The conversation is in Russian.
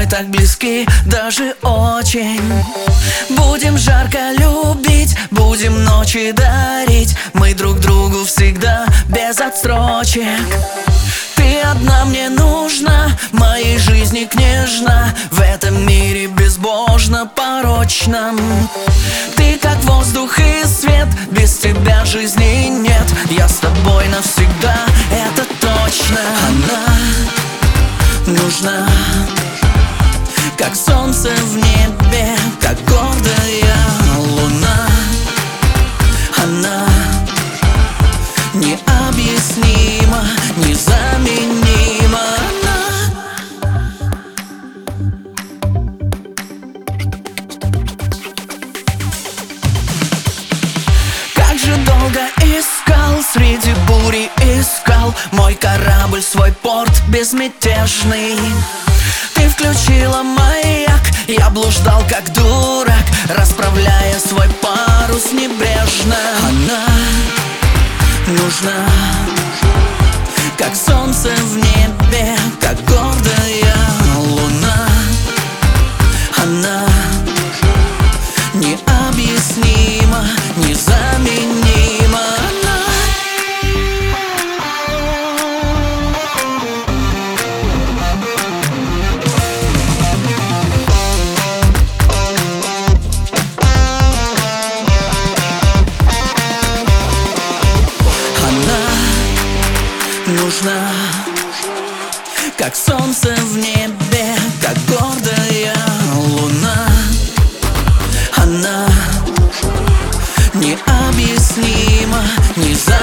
мы так близки, даже очень. Будем жарко любить, будем ночи дарить, мы друг другу всегда без отсрочек. Ты одна мне нужна, моей жизни княжна, в этом мире безбожно порочном. Ты как воздух и свет, без тебя жизни нет. Я с тобой навсегда, это точно. Она нужна, как солнце в небе, как гордая луна. Она необъяснима, незаменима. Как же долго искал, среди бури искал мой корабль, свой порт безмятежный. Ты включила маяк, я блуждал как дурак, расправляя свой парус небрежно. Она нужна, как солнце в небе, как гордая луна. Она необъяснима, незаменима. Нужна, как солнце в небе, как гордая луна. Она необъяснима, незаменима.